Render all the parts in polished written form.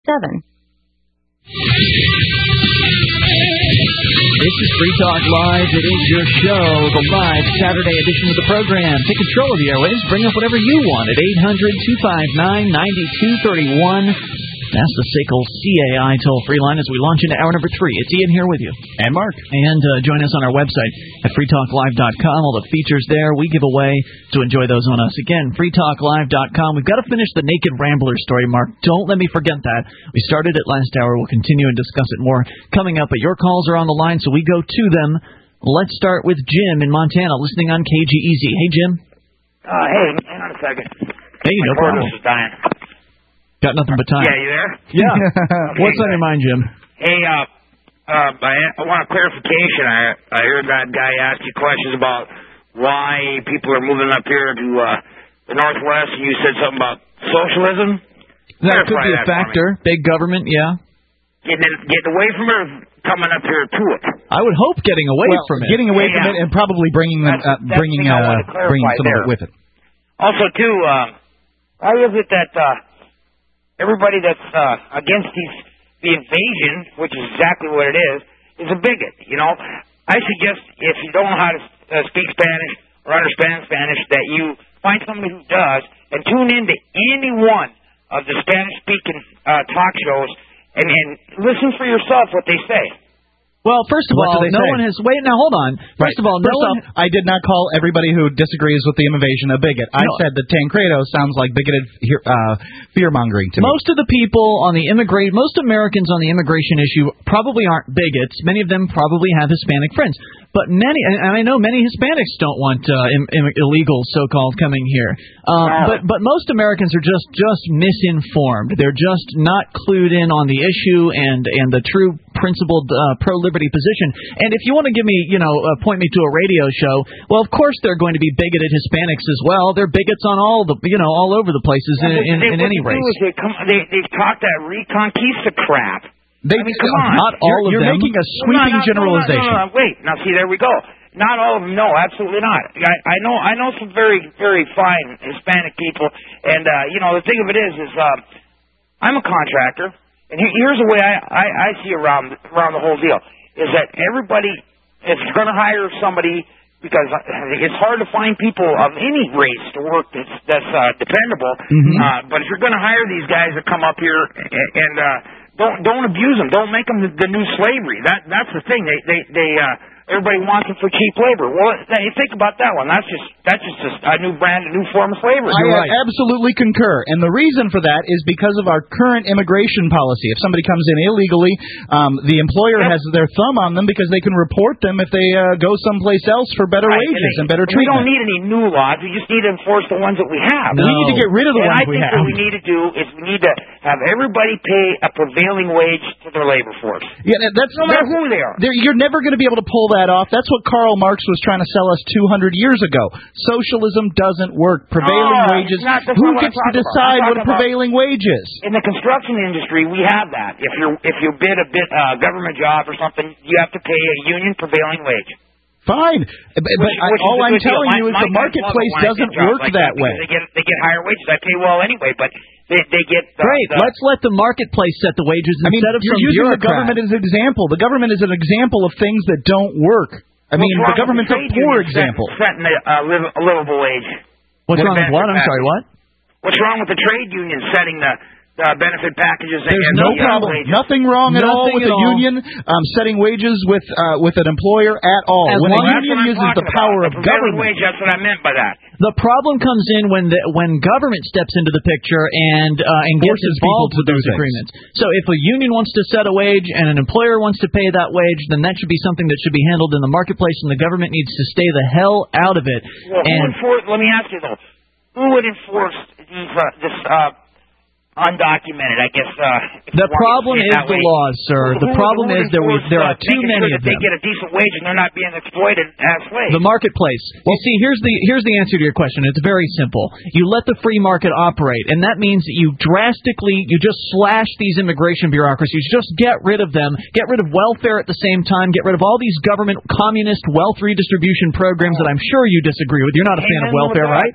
This is Free Talk Live. It is your show, the live Saturday edition of the program. Take control of the airwaves. Bring up whatever you want at 800-259-9231. That's the SACL CAI toll-free line as we launch into hour number 3. It's Ian here with you. And Mark. And join us on our website at freetalklive.com. All the features there we give away to enjoy those on us. Again, freetalklive.com. We've got to finish the Naked Rambler story, Mark. Don't let me forget that. We started it last hour. We'll continue and discuss it more coming up. But your calls are on the line, so we go to them. Let's start with Jim in Montana, listening on KGEZ. Hey, Jim. Hey, hang on a second. Hey, no problem. Is dying. Got nothing but time. Yeah, you there? Yeah. Okay, What's on your mind, Jim? Hey, I want a clarification. I heard that guy ask you questions about why people are moving up here to the Northwest, and you said something about socialism. That could be a factor. Big government, yeah. Getting away from it, or coming up here to it. I would hope getting away from it. Getting away from it and probably bringing some of it with it. Also, too, why is it that everybody that's against the invasion, which is exactly what it is a bigot? You know, I suggest if you don't know how to speak Spanish or understand Spanish, that you find somebody who does and tune in to any one of the Spanish-speaking talk shows and listen for yourself what they say. Well, first of all, no one has... Wait, now, hold on. First of all, I did not call everybody who disagrees with the invasion a bigot. I said that Tancredo sounds like bigoted fear-mongering to me. Most of the people on the most Americans on the immigration issue probably aren't bigots. Many of them probably have Hispanic friends. But many, and I know many Hispanics don't want illegal so-called coming here. But most Americans are just misinformed. They're just not clued in on the issue and the true principled pro-liberty position. And if you want to give me, point me to a radio show, well, of course they're going to be bigoted Hispanics as well. They're bigots on all over the places in any race. They talk that Reconquista crap. Come on. Not all of them. You're making a sweeping generalization. No, wait. Now, see, there we go. Not all of them. No, absolutely not. I know some very, very fine Hispanic people, and the thing of it is I'm a contractor, and here's the way I see around the whole deal is that everybody, if you're going to hire somebody, because it's hard to find people of any race to work that's dependable, but if you're going to hire these guys that come up here and don't abuse them. Don't make them the new slavery. That's the thing. They everybody wants them for cheap labor. Well, you think about that one. That's just a new brand, a new form of slavery. I absolutely concur, and the reason for that is because of our current immigration policy. If somebody comes in illegally, the employer has their thumb on them because they can report them if they go someplace else for better wages and better treatment. We don't need any new laws. We just need to enforce the ones that we have. No. We need to get rid of the ones we have. I think what we need to do is we need to have everybody pay a prevailing wage to their labor force. Yeah, that's no matter who they are. You're never going to be able to pull that off. That's what Karl Marx was trying to sell us 200 years ago. Socialism doesn't work. Prevailing wages. Who gets to decide what a prevailing wage is? In the construction industry, we have that. If you bid a government job or something, you have to pay a union prevailing wage. Fine, all I'm telling you is the marketplace doesn't work that way. They get higher wages. I pay well anyway, but they get great. Let's let the marketplace set the wages instead of some bureaucrat. You're using the government as an example. The government is an example of things that don't work. The government's a poor example. Setting a livable wage. What's wrong with what? I'm sorry, what? What's wrong with the trade union setting the benefit packages? There's no problem. Wages? Nothing wrong at all with the union setting wages with an employer at all. When a union uses the power of government. Wage, that's what I meant by that. The problem comes in when government steps into the picture and gets involved with those agreements. So if a union wants to set a wage and an employer wants to pay that wage, then that should be something that should be handled in the marketplace, and the government needs to stay the hell out of it. Well, let me ask you though, who would enforce this undocumented, I guess. The problem is the laws, sir. The problem is there are too many of them. They get a decent wage and they're not being exploited as slaves. The marketplace. Well, see, here's the answer to your question. It's very simple. You let the free market operate, and that means that you just slash these immigration bureaucracies. Just get rid of them. Get rid of welfare at the same time. Get rid of all these government communist wealth redistribution programs that I'm sure you disagree with. You're not a fan of welfare, right?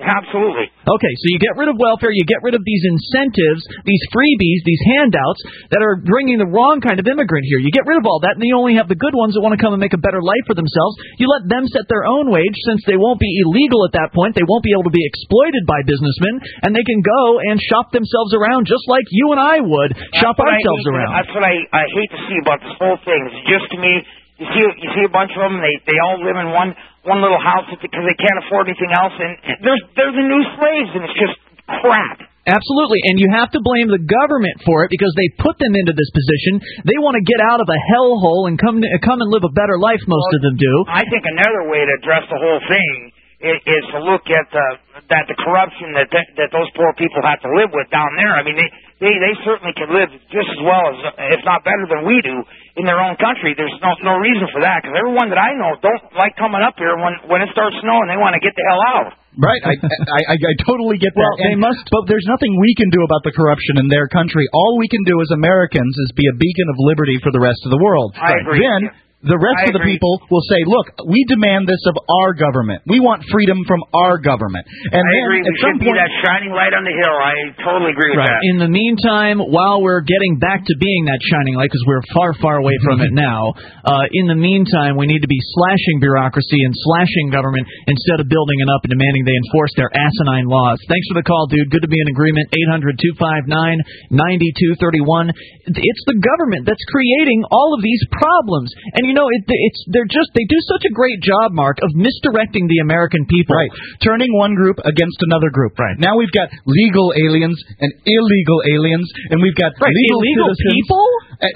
Absolutely. Okay, so you get rid of welfare, you get rid of these incentives, these freebies, these handouts that are bringing the wrong kind of immigrant here. You get rid of all that, and then you only have the good ones that want to come and make a better life for themselves. You let them set their own wage, since they won't be illegal at that point. They won't be able to be exploited by businessmen, and they can go and shop themselves around just like you and I would shop ourselves around. That's what I hate to see about this whole thing. It's just, to me, you see a bunch of them, they all live in one little house because they can't afford anything else, and they're the new slaves, and it's just crap. Absolutely, and you have to blame the government for it because they put them into this position. They want to get out of a hellhole and come and live a better life, most of them do. I think another way to address the whole thing is to look at the corruption that those poor people have to live with down there. I mean, they certainly can live just as well as, if not better than we do in their own country. There's no reason for that, because everyone that I know don't like coming up here when it starts snowing. They want to get the hell out. Right, I totally get that. Well, they must, but there's nothing we can do about the corruption in their country. All we can do as Americans is be a beacon of liberty for the rest of the world. I agree. Then the rest of the people will say, look, we demand this of our government. We want freedom from our government. And I agree. We should be that shining light on the hill. I totally agree with that. In the meantime, while we're getting back to being that shining light, because we're far, far away from it now, in the meantime, we need to be slashing bureaucracy and slashing government instead of building it up and demanding they enforce their asinine laws. Thanks for the call, dude. Good to be in agreement. 800-259-9231. It's the government that's creating all of these problems. And you know, they do such a great job, Mark, of misdirecting the American people. Right. Turning one group against another group. Right. Now we've got legal aliens and illegal aliens, and we've got illegal people?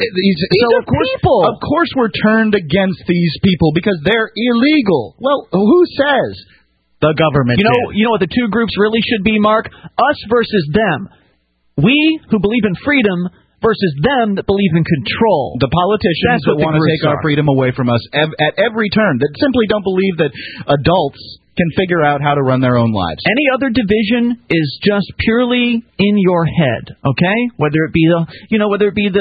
Of course we're turned against these people because they're illegal. Well, who says? The government. You know what the two groups really should be, Mark? Us versus them. We who believe in freedom versus them that believe in control. The politicians that want to take our freedom away from us at every turn, that simply don't believe that adults can figure out how to run their own lives. Any other division is just purely in your head, okay? Whether it be the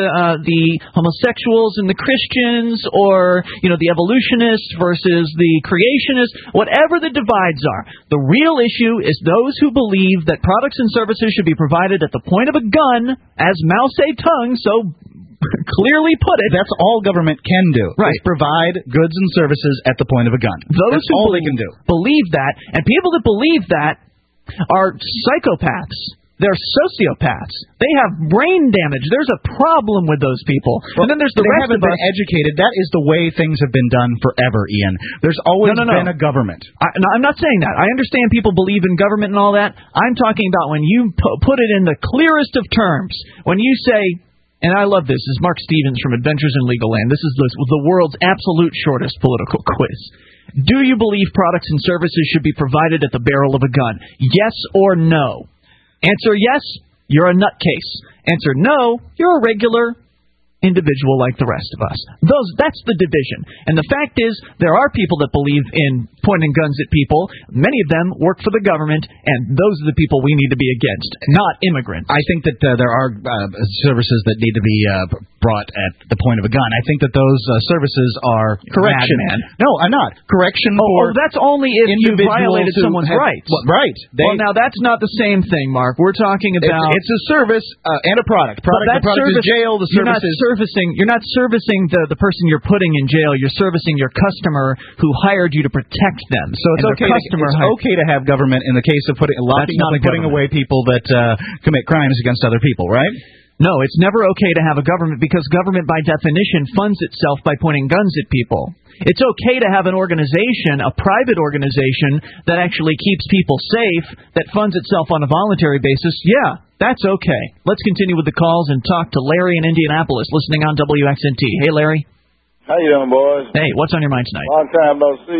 homosexuals and the Christians, or the evolutionists versus the creationists, whatever the divides are. The real issue is those who believe that products and services should be provided at the point of a gun, as Mao Zedong so clearly put it. That's all government can do. Right. Is provide goods and services at the point of a gun. That's all they can do. Believe that, and people that believe that are psychopaths. They're sociopaths. They have brain damage. There's a problem with those people. Well, and then there's the rest of us. They haven't been educated. That is the way things have been done forever, Ian. There's always been a government. I'm not saying that. I understand people believe in government and all that. I'm talking about when you put it in the clearest of terms. When you say, and I love this is Mark Stevens from Adventures in Legal Land. This is the world's absolute shortest political quiz. Do you believe products and services should be provided at the barrel of a gun? Yes or no? Answer yes, you're a nutcase. Answer no, you're a regular individual like the rest of us. That's the division. And the fact is, there are people that believe in pointing guns at people. Many of them work for the government, and those are the people we need to be against, not immigrants. I think that there are services that need to be brought at the point of a gun. I think that those services are correction. Madman. No, I'm not. Correction for that's only if you violated someone's rights. Right. Well, now that's not the same thing, Mark. We're talking about... It's a service and a product. The product is jail. The service is... You're not servicing the person you're putting in jail. You're servicing your customer who hired you to protect them. So it's okay to have government in the case of putting away people that commit crimes against other people, right? No, it's never okay to have a government because government, by definition, funds itself by pointing guns at people. It's okay to have an organization, a private organization, that actually keeps people safe, that funds itself on a voluntary basis. Yeah, that's okay. Let's continue with the calls and talk to Larry in Indianapolis, listening on WXNT. Hey, Larry. How you doing, boys? Hey, what's on your mind tonight? Long time no see.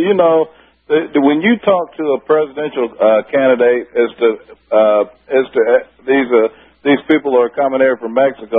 When you talk to a presidential candidate as to these people who are coming here from Mexico,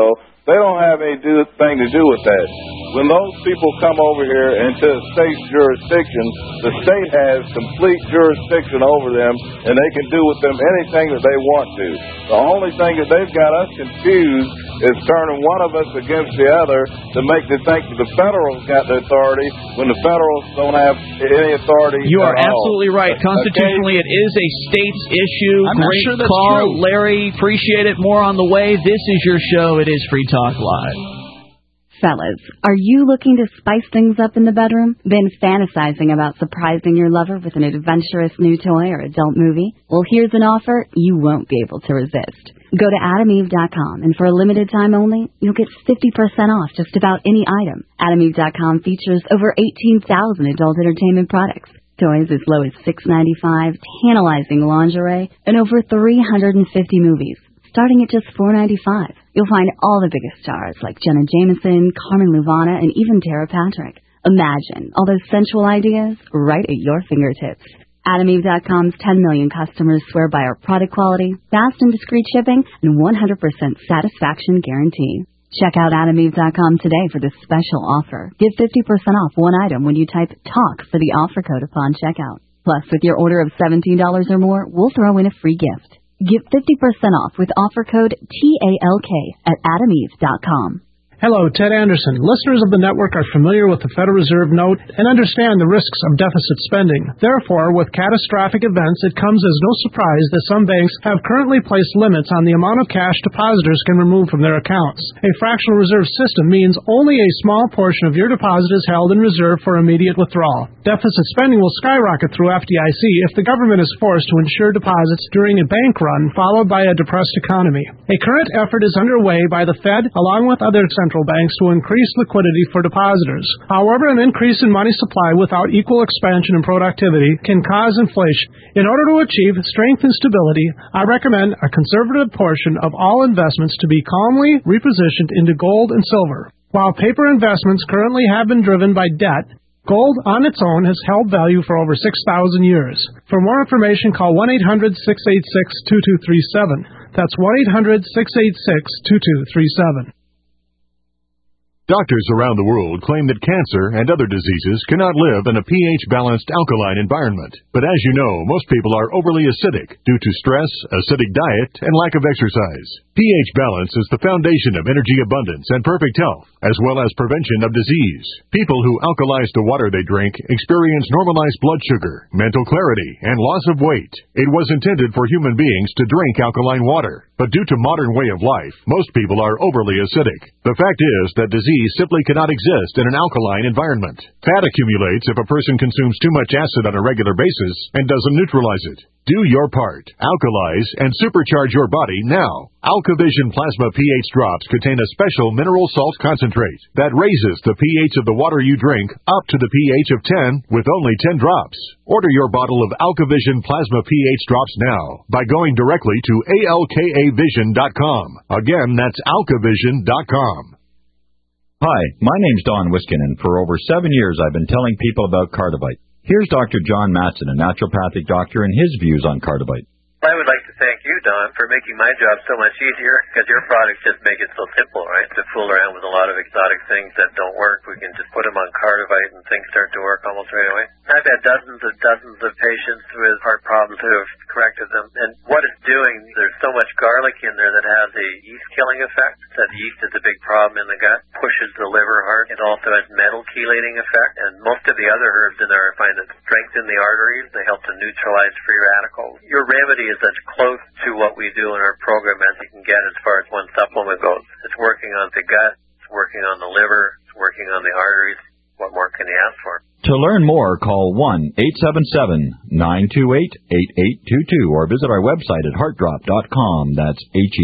They don't have anything to do with that. When those people come over here into a state's jurisdiction, the state has complete jurisdiction over them, and they can do with them anything that they want to. The only thing that they've got us confused is turning one of us against the other to make them think that the federals got the authority when the federals don't have any authority. You are at all. absolutely right. Constitutionally, it is a state's issue. I'm not Great sure that's call, true. Larry. Appreciate it. More on the way. This is your show. It is Free Talk Live. Fellas, are you looking to spice things up in the bedroom? Been fantasizing about surprising your lover with an adventurous new toy or adult movie? Well, here's an offer you won't be able to resist. Go to AdamEve.com, and for a limited time only, you'll get 50% off just about any item. AdamEve.com features over 18,000 adult entertainment products. Toys as low as $6.95, tantalizing lingerie, and over 350 movies, starting at just $4.95. You'll find all the biggest stars like Jenna Jameson, Carmen Luvana, and even Tara Patrick. Imagine all those sensual ideas right at your fingertips. AdamEve.com's 10 million customers swear by our product quality, fast and discreet shipping, and 100% satisfaction guarantee. Check out AdamEve.com today for this special offer. Get 50% off one item when you type TALK for the offer code upon checkout. Plus, with your order of $17 or more, we'll throw in a free gift. Get 50% off with offer code TALK at AdamEve.com. Hello, Ted Anderson. Listeners of the network are familiar with the Federal Reserve note and understand the risks of deficit spending. Therefore, with catastrophic events, it comes as no surprise that some banks have currently placed limits on the amount of cash depositors can remove from their accounts. A fractional reserve system means only a small portion of your deposit is held in reserve for immediate withdrawal. Deficit spending will skyrocket through FDIC if the government is forced to insure deposits during a bank run followed by a depressed economy. A current effort is underway by the Fed along with other central banks to increase liquidity for depositors. However, an increase in money supply without equal expansion and productivity can cause inflation. In order to achieve strength and stability, I recommend a conservative portion of all investments to be calmly repositioned into gold and silver. While paper investments currently have been driven by debt, gold on its own has held value for over 6,000 years. For more information, call 1-800-686-2237. That's 1-800-686-2237. Doctors around the world claim that cancer and other diseases cannot live in a pH-balanced alkaline environment. But as you know, most people are overly acidic due to stress, acidic diet, and lack of exercise. pH balance is the foundation of energy abundance and perfect health, as well as prevention of disease. People who alkalize the water they drink experience normalized blood sugar, mental clarity, and loss of weight. It was intended for human beings to drink alkaline water, but due to modern way of life, most people are overly acidic. The fact is that disease simply cannot exist in an alkaline environment. Fat accumulates if a person consumes too much acid on a regular basis and doesn't neutralize it. Do your part. Alkalize and supercharge your body now. AlkaVision Plasma pH drops contain a special mineral salt concentrate that raises the pH of the water you drink up to the pH of 10 with only 10 drops. Order your bottle of AlkaVision Plasma pH drops now by going directly to alkavision.com. Again, that's alkavision.com. Hi, my name's Don Wiskin, and for over 7 years I've been telling people about Cardivite. Here's Dr. John Matson, a naturopathic doctor, and his views on Cardivite. I would like to thank you, Don, for making my job so much easier, because your products just make it so simple, right? To fool around with a lot of exotic things that don't work, we can just put them on Cardivite and things start to work almost right away. I've had dozens of patients with heart problems who have corrected them, and what it's doing, there's so much garlic in there that has a yeast-killing effect. That yeast is a big problem in the gut, pushes the liver hard. It also has metal chelating effect, and most of the other herbs in there I find that strengthen the arteries. They help to neutralize free radicals. Your remedy is as close to what we do in our program as you can get as far as one supplement goes. It's working on the gut, it's working on the liver, it's working on the arteries. What more can you ask for? To learn more, call 1-877-928-8822 or visit our website at heartdrop.com. That's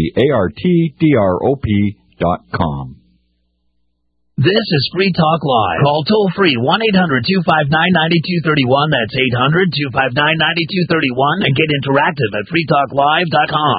HEARTDROP.com. This is Free Talk Live. Call toll-free 1-800-259-9231. That's 800-259-9231. And get interactive at freetalklive.com.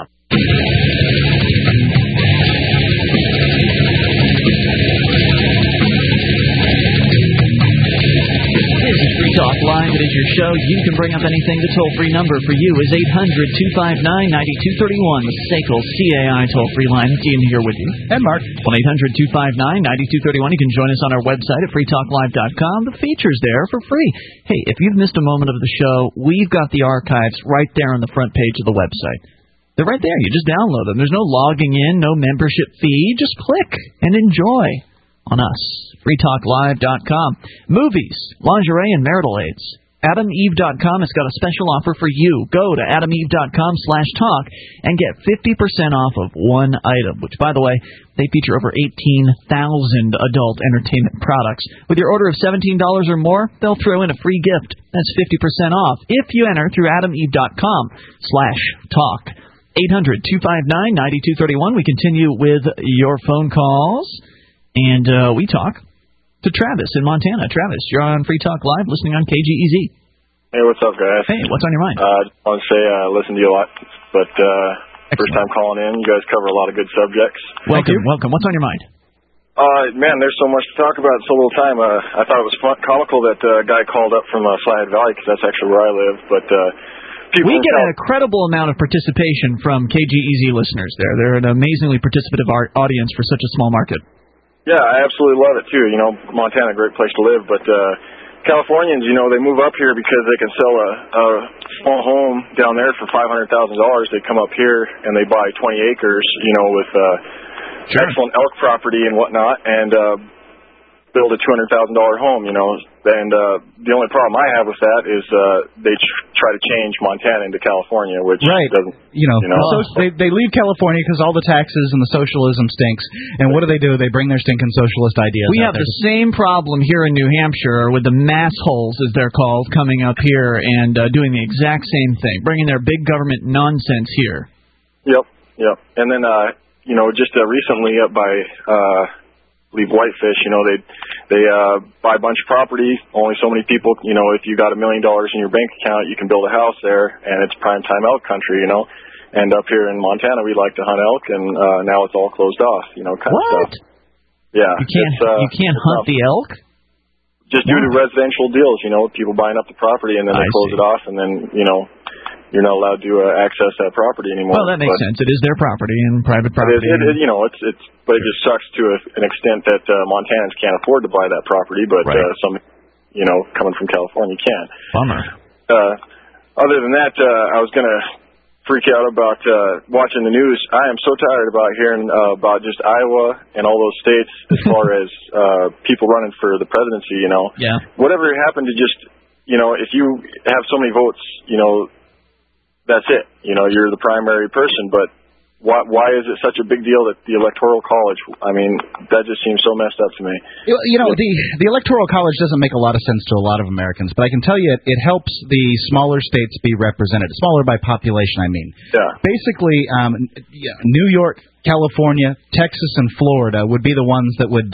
This is Free Talk Live. It is your show. You can bring up anything. The toll-free number for you is 800-259-9231. The SACL CAI toll-free line. Dean here with you. And Mark. 1-800-259-9231. You can join us on our website at freetalklive.com. The feature's there for free. Hey, if you've missed a moment of the show, we've got the archives right there on the front page of the website. They're right there. You just download them. There's no logging in, no membership fee. Just click and enjoy on us. freetalklive.com. Movies, lingerie, and marital aids. AdamEve.com has got a special offer for you. Go to AdamEve.com/talk and get 50% off of one item, which, by the way, they feature over 18,000 adult entertainment products. With your order of $17 or more, they'll throw in a free gift. That's 50% off if you enter through AdamEve.com/talk. 800-259-9231. We continue with your phone calls, and we talk to Travis in Montana. Travis, you're on Free Talk Live, listening on KGEZ. Hey, what's up, guys? Hey, what's on your mind? I just want to say I listen to you a lot, but first time calling in. You guys cover a lot of good subjects. Welcome. What's on your mind? Man, there's so much to talk about in so little time. I thought it was comical that guy called up from Flathead Valley, because that's actually where I live, but we get an incredible amount of participation from KGEZ listeners there. They're an amazingly participative audience for such a small market. Yeah, I absolutely love it, too. You know, Montana, a great place to live, but Californians, you know, they move up here because they can sell a small home down there for $500,000. They come up here and they buy 20 acres, you know, with excellent elk property and whatnot, and build a $200,000 home, you know. And the only problem I have with that is they try to change Montana into California, which doesn't, So they leave California because all the taxes and the socialism stinks. And what do? They bring their stinking socialist ideas. We have the same problem here in New Hampshire with the mass holes, as they're called, coming up here and doing the exact same thing, bringing their big government nonsense here. Yep. And then, you know, just recently up by leave Whitefish, you know, they buy a bunch of property, only so many people, you know, if you got $1 million in your bank account, you can build a house there, and it's primetime elk country, you know. And up here in Montana, we like to hunt elk, and now it's all closed off, you know, kind of stuff. Yeah. You can't hunt the elk? Just due to residential deals, you know, people buying up the property, and then they close it off, and then, you know, you're not allowed to access that property anymore. Well, that makes sense. It is their property and private property. You know, but it just sucks to an extent that Montanans can't afford to buy that property, but some, you know, coming from California can. Bummer. Other than that, I was going to freak out about watching the news. I am so tired about hearing about just Iowa and all those states as far as people running for the presidency, you know. Yeah. Whatever happened to just, you know, if you have so many votes, you know, that's it. You know, you're the primary person, but why is it such a big deal that the Electoral College, I mean, that just seems so messed up to me. You know, the Electoral College doesn't make a lot of sense to a lot of Americans, but I can tell you it helps the smaller states be represented. Smaller by population, I mean. Yeah. Basically, New York, California, Texas, and Florida would be the ones that would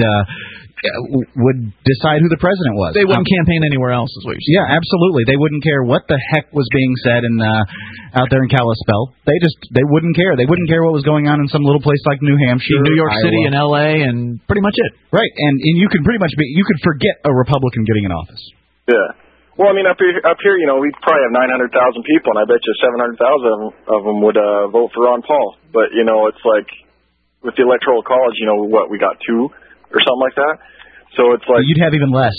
decide who the president was. They wouldn't campaign anywhere else, is what you're saying. Yeah, absolutely. They wouldn't care what the heck was being said out there in Kalispell. They wouldn't care. They wouldn't care what was going on in some little place like New Hampshire, New York Iowa. City, and L.A., and pretty much it. Right, and you could pretty much you could forget a Republican getting in office. Yeah. Well, I mean, up here, you know, we probably have 900,000 people, and I bet you 700,000 of them would vote for Ron Paul. But, you know, it's like with the Electoral College, you know, we got 2 or something like that. So it's like you'd have even less.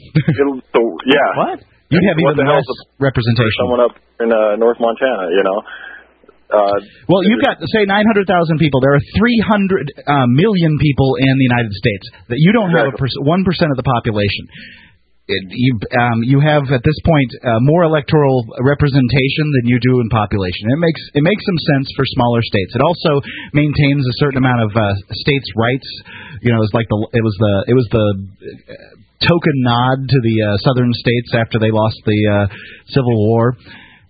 Yeah. What? You'd have even less representation. Someone up in North Montana, you know. Well, you've got, say, 900,000 people. There are 300 million people in the United States. That you don't have 1% of the population. You have at this point more electoral representation than you do in population. It makes some sense for smaller states. It also maintains a certain amount of states' rights. You know, it was the token nod to the southern states after they lost the Civil War.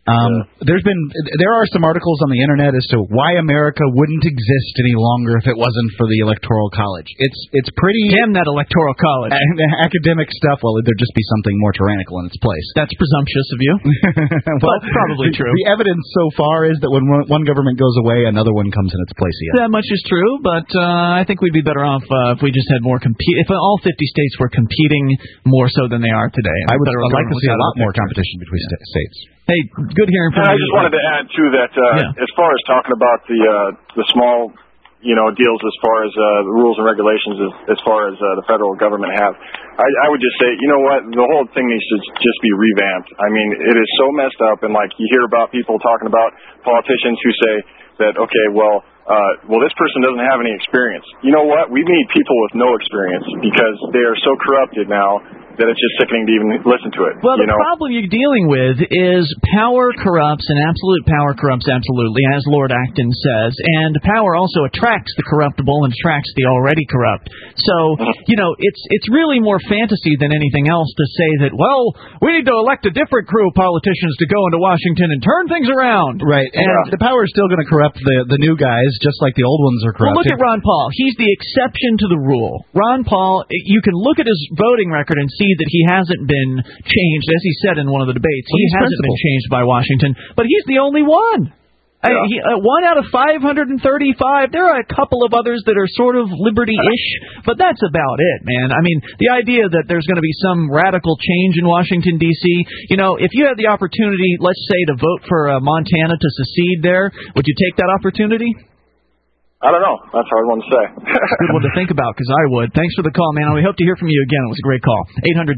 There are some articles on the internet as to why America wouldn't exist any longer if it wasn't for the Electoral College. It's pretty damn that Electoral College academic stuff. Well, there'd just be something more tyrannical in its place. That's presumptuous of you. Well, but probably true. The evidence so far is that when one government goes away, another one comes in its place again. That much is true, but I think we'd be better off if we just had more if all 50 states were competing more so than they are today. I'd like to see a lot more competition between states. Hey, good hearing from you. I just wanted to add too that as far as talking about the small, deals as far as the rules and regulations as far as the federal government have, I would just say, you know what, the whole thing needs to just be revamped. I mean, it is so messed up, and like you hear about people talking about politicians who say that, okay, well, this person doesn't have any experience. You know what? We need people with no experience because they are so corrupted now that it's just sickening to even listen to it. Well, the problem you're dealing with is power corrupts, and absolute power corrupts absolutely, as Lord Acton says, and power also attracts the corruptible and attracts the already corrupt. So, it's really more fantasy than anything else to say that, well, we need to elect a different crew of politicians to go into Washington and turn things around. Right, and the power is still going to corrupt the new guys, just like the old ones are corrupted. Well, look at Ron Paul. He's the exception to the rule. Ron Paul, you can look at his voting record and see that he hasn't been changed, as he said in one of the debates. He hasn't been changed by Washington, but he's the only one. Yeah. 1 out of 535. There are a couple of others that are sort of liberty-ish, but that's about it, man. I mean, the idea that there's going to be some radical change in Washington, D.C., if you had the opportunity, let's say, to vote for Montana to secede there, would you take that opportunity? I don't know. That's a hard one to say. Good one to think about, because I would. Thanks for the call, man. We hope to hear from you again. It was a great call.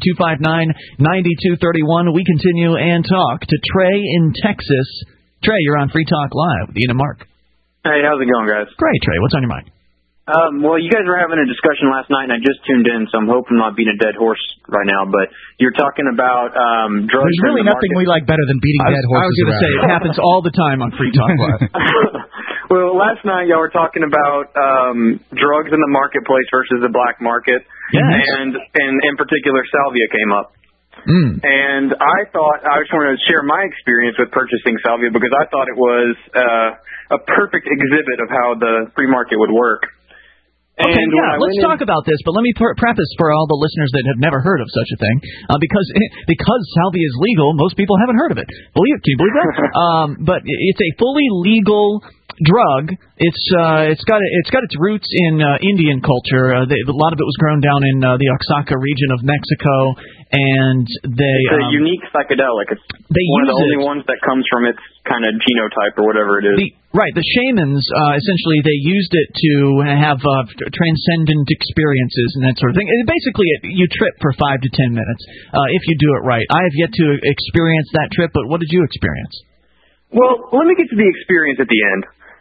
800-259-9231. We continue and talk to Trey in Texas. Trey, you're on Free Talk Live with Ian and Mark. Hey, how's it going, guys? Great, Trey. What's on your mind? Well, you guys were having a discussion last night, and I just tuned in, so I'm hoping I'm not beating a dead horse right now. But you're talking about drugs. There's really nothing we like better than beating dead horses. I was going to say, it happens all the time on Free Talk Live. Well, last night y'all were talking about drugs in the marketplace versus the black market, and in particular, salvia came up. And I thought I just wanted to share my experience with purchasing salvia because I thought it was a perfect exhibit of how the free market would work. Okay, let's talk about this, but let me preface for all the listeners that have never heard of such a thing, because salvia is legal, most people haven't heard of it. Can you believe that? But it's a fully legal drug. It's got its roots in Indian culture. A lot of it was grown down in the Oaxaca region of Mexico, and it's a unique psychedelic. It's one of the only ones that comes from its kind of genotype or whatever it is. The shamans essentially they used it to have transcendent experiences and that sort of thing. Basically, you trip for 5 to 10 minutes if you do it right. I have yet to experience that trip, but what did you experience? Well, let me get to the experience at the end.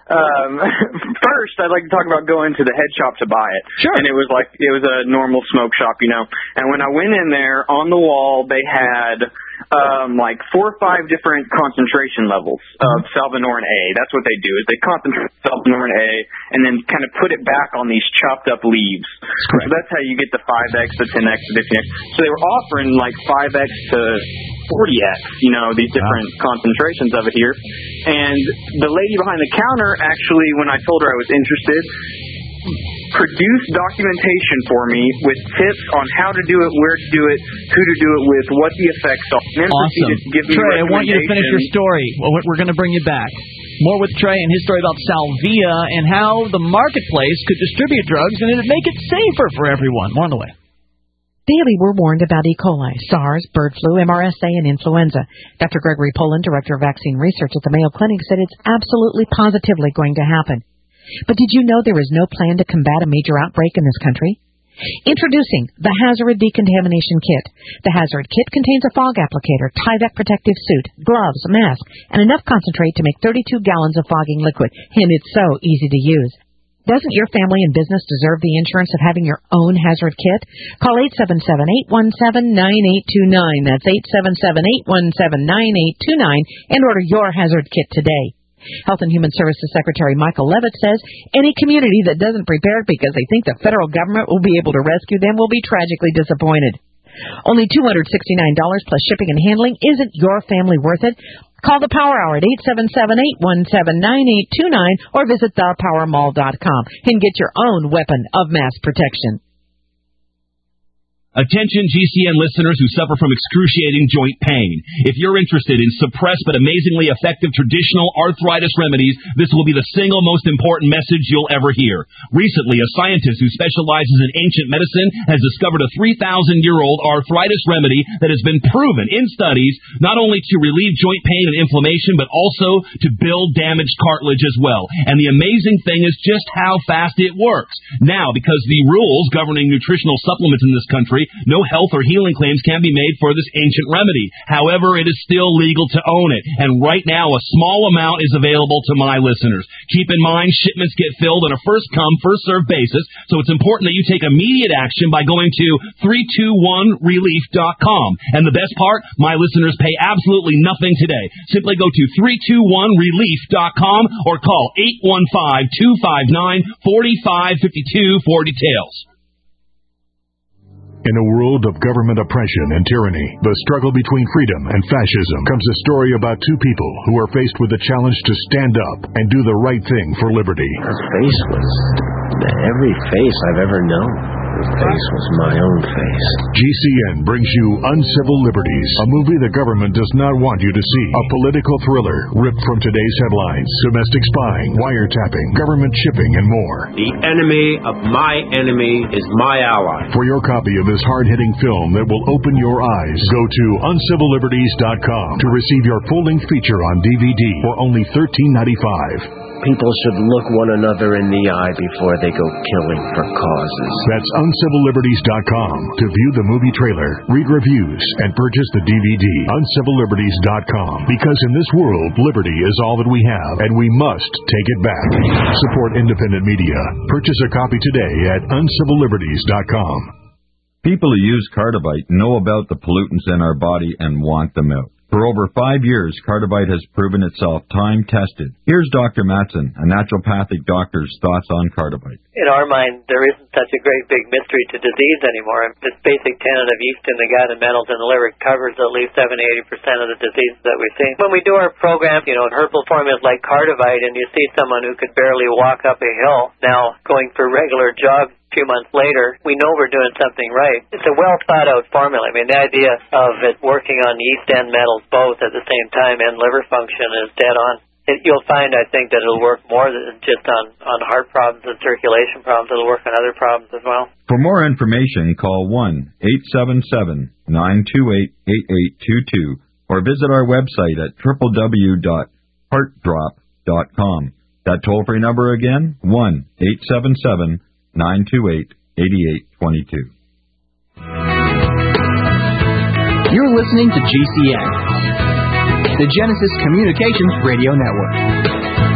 First, I'd like to talk about going to the head shop to buy it. Sure. And it was a normal smoke shop, And when I went in there, on the wall, they had 4 or 5 different concentration levels of Salvinorin A. That's what they do, is they concentrate Salvinorin A and then kind of put it back on these chopped up leaves. So that's how you get the 5X, the 10X, the 15X. So they were offering 5X to 40X, these different concentrations of it here. And the lady behind the counter actually, when I told her I was interested, produced documentation for me with tips on how to do it, where to do it, who to do it with, what the effects are. And then proceeded to give me Trey, I want you to finish your story. Well, we're going to bring you back. More with Trey and his story about salvia and how the marketplace could distribute drugs and it'd make it safer for everyone. More on the way. Daily, we're warned about E. coli, SARS, bird flu, MRSA, and influenza. Dr. Gregory Poland, Director of Vaccine Research at the Mayo Clinic, said it's absolutely positively going to happen. But did you know there is no plan to combat a major outbreak in this country? Introducing the Hazard Decontamination Kit. The Hazard Kit contains a fog applicator, Tyvek protective suit, gloves, mask, and enough concentrate to make 32 gallons of fogging liquid. And it's so easy to use. Doesn't your family and business deserve the insurance of having your own Hazard Kit? Call 877-817-9829. That's 877-817-9829 and order your Hazard Kit today. Health and Human Services Secretary Michael Levitt says any community that doesn't prepare because they think the federal government will be able to rescue them will be tragically disappointed. Only $269 plus shipping and handling. Isn't your family worth it? Call the Power Hour at 877-817-9829 or visit thepowermall.com and get your own weapon of mass protection. Attention GCN listeners who suffer from excruciating joint pain. If you're interested in suppressed but amazingly effective traditional arthritis remedies, this will be the single most important message you'll ever hear. Recently, a scientist who specializes in ancient medicine has discovered a 3,000-year-old arthritis remedy that has been proven in studies not only to relieve joint pain and inflammation, but also to build damaged cartilage as well. And the amazing thing is just how fast it works. Now, because the rules governing nutritional supplements in this country, no health or healing claims can be made for this ancient remedy. However, it is still legal to own it. And right now, a small amount is available to my listeners. Keep in mind, shipments get filled on a first-come, first-served basis, so it's important that you take immediate action by going to 321relief.com. And the best part, my listeners pay absolutely nothing today. Simply go to 321relief.com or call 815-259-4552 for details. In a world of government oppression and tyranny, the struggle between freedom and fascism, comes a story about two people who are faced with the challenge to stand up and do the right thing for liberty. Her face was every face I've ever known. Her face was my own face. GCN brings you Uncivil Liberties, a movie the government does not want you to see. A political thriller ripped from today's headlines. Domestic spying, wiretapping, government shipping, and more. The enemy of my enemy is my ally. For your copy of this hard-hitting film that will open your eyes, go to uncivilliberties.com to receive your full-length feature on DVD for only $13.95. People should look one another in the eye before they go killing for causes. That's uncivilliberties.com to view the movie trailer, read reviews, and purchase the DVD. Uncivilliberties.com. Because in this world, liberty is all that we have, and we must take it back. Support independent media. Purchase a copy today at uncivilliberties.com. People who use Cardivite know about the pollutants in our body and want them out. For over 5 years, Cardivite has proven itself time-tested. Here's Dr. Matson, a naturopathic doctor's thoughts on Cardivite. In our mind, there isn't such a great big mystery to disease anymore. This basic tenet of yeast in the gut and metals in the liver covers at least 70-80% of the diseases that we see. When we do our program, herbal formulas like Cardivite, and you see someone who could barely walk up a hill now going for regular jogs, few months later, we know we're doing something right. It's a well-thought-out formula. I mean, the idea of it working on yeast and metals both at the same time and liver function is dead on. You'll find, I think, that it'll work more than just on heart problems and circulation problems. It'll work on other problems as well. For more information, call 1-877-928-8822 or visit our website at www.heartdrop.com. That toll-free number again, 1-877-928-8822. You're listening to GCN, the Genesis Communications Radio Network.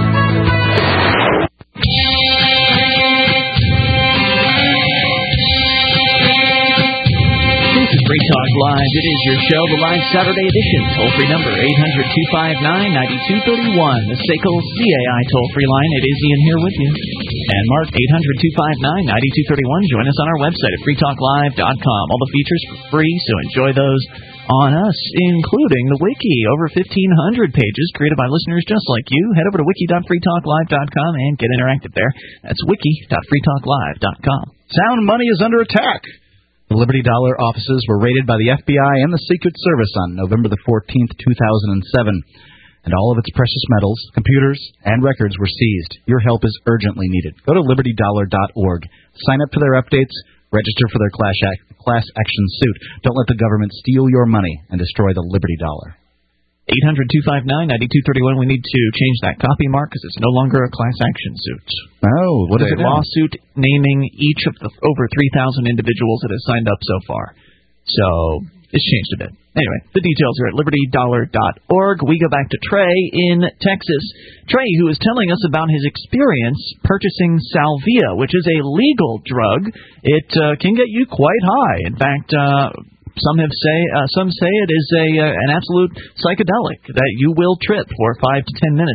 This is Free Talk Live. It is your show, the live Saturday edition. Toll-free number 800-259-9231. The SACL CAI toll-free line. It is Ian here with you. And Mark, 800-259-9231. Join us on our website at freetalklive.com. All the features for free, so enjoy those on us, including the wiki. Over 1,500 pages created by listeners just like you. Head over to wiki.freetalklive.com and get interactive there. That's wiki.freetalklive.com. Sound money is under attack. The Liberty Dollar offices were raided by the FBI and the Secret Service on November the 14th, 2007, and all of its precious metals, computers, and records were seized. Your help is urgently needed. Go to libertydollar.org. Sign up for their updates. Register for their class action suit. Don't let the government steal your money and destroy the Liberty Dollar. 800-259-9231. We need to change that copy, Mark, because it's no longer a class action suit. Oh, what is it? A lawsuit naming each of the over 3,000 individuals that have signed up so far. So it's changed a bit. Anyway, the details are at libertydollar.org. We go back to Trey in Texas. Trey, who is telling us about his experience purchasing Salvia, which is a legal drug. It can get you quite high. In fact, some say it is an absolute psychedelic that you will trip for 5 to 10 minutes.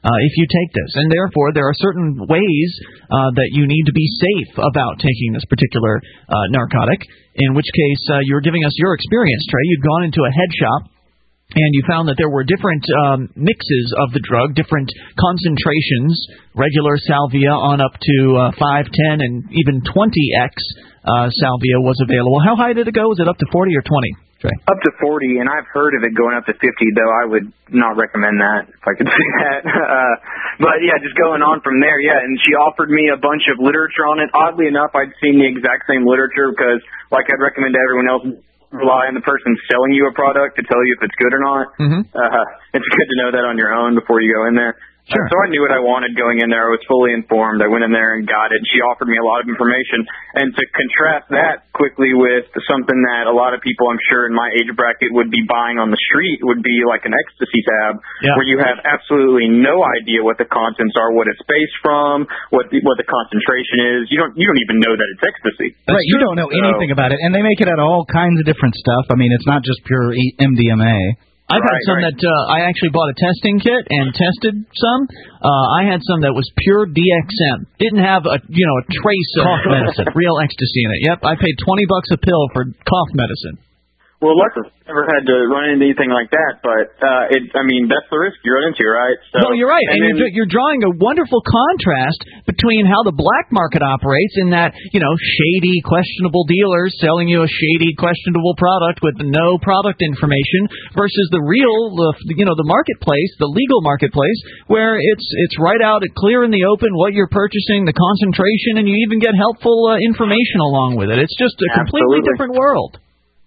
if you take this. And therefore, there are certain ways that you need to be safe about taking this particular narcotic, in which case you're giving us your experience, Trey. You'd gone into a head shop, and you found that there were different mixes of the drug, different concentrations, regular salvia on up to 5, 10, and even 20x salvia was available. How high did it go? Was it up to 40 or 20? Trey? Up to 40, and I've heard of it going up to 50, though I would not recommend that, if I could say that. But, yeah, just going on from there, yeah, and she offered me a bunch of literature on it. Oddly enough, I'd seen the exact same literature because, like I'd recommend to everyone else, rely on the person selling you a product to tell you if it's good or not. It's good to know that on your own before you go in there. Sure. So I knew what I wanted going in there. I was fully informed. I went in there and got it. She offered me a lot of information. And to contrast that quickly with something that a lot of people, I'm sure, in my age bracket would be buying on the street would be like an ecstasy tab, where you have absolutely no idea what the contents are, what it's based from, what the concentration is. You don't even know that it's ecstasy. Right, you don't know anything about it. And they make it out of all kinds of different stuff. I mean, it's not just pure MDMA. I've had some that I actually bought a testing kit and tested some. I had some that was pure DXM. Didn't have a trace of cough medicine, real ecstasy in it. Yep, I paid $20 a pill for cough medicine. Well, luckily, I've never had to run into anything like that, but that's the risk you run into, right? So, no, you're right, and you're drawing a wonderful contrast between how the black market operates in that, shady, questionable dealers selling you a shady, questionable product with no product information versus the real, the marketplace, the legal marketplace, where it's right out, clear in the open what you're purchasing, the concentration, and you even get helpful information along with it. It's just a completely different world.